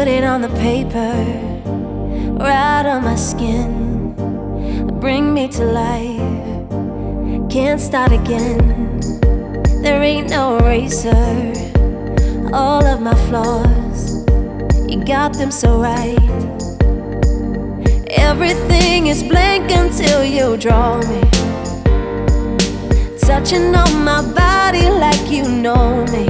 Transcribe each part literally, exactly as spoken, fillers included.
Put it on the paper, right on my skin. Bring me to life, can't start again. There ain't no eraser, all of my flaws, you got them so right. Everything is blank until you draw me, touching on my body like you know me.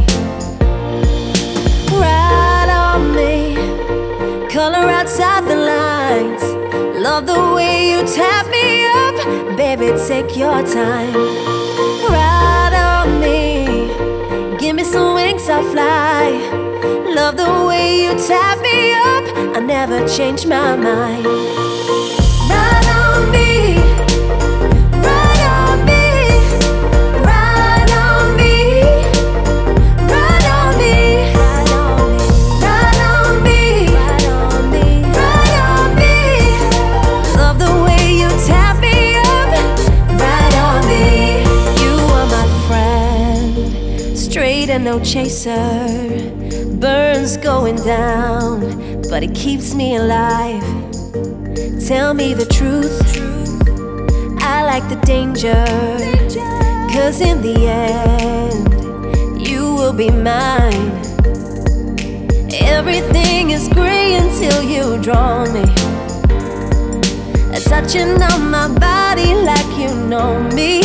Right on me, color outside the lines. Love the way you tap me up, baby, take your time. Right on me, give me some wings, I'll fly. Love the way you tap me up, I never change my mind. Right on me, right on me, right on me, right on me, right on me, right on me, right on me. Love the way you tap me up, right on me. You are my friend, straight and no chaser. Burns going down, but it keeps me alive. Tell me the truth, I like the danger, 'cause in the end, you will be mine. Everything is gray until you draw me, touching on my body like you know me.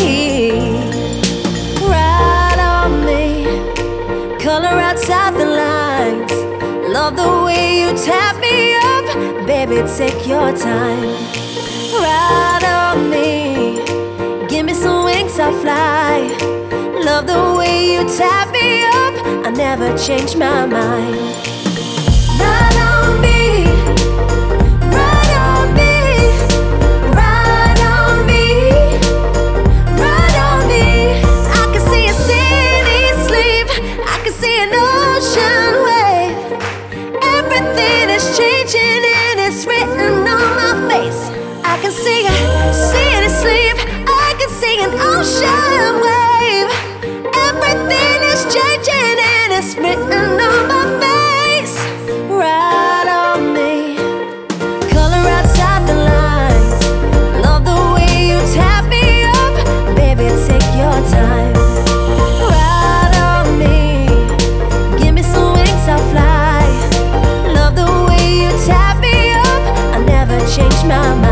Right on me, color outside the lines. Love the way you tap me up, baby, take your time. Right on me, give me some wings, I'll fly. Love the way you tap me up, I never change my mind. Right on me, right on me, right on me, right on me. I can see a city sleep, I can see an ocean wave. Everything is changing and it's written on my face. I can see a city sleep, I can see an ocean wave. Everything is changing and it's written on my face. Right on me, color outside the lines. Love the way you tap me up, baby, take your time. Right on me, give me some wings, I'll fly. Love the way you tap me up, I never change my mind.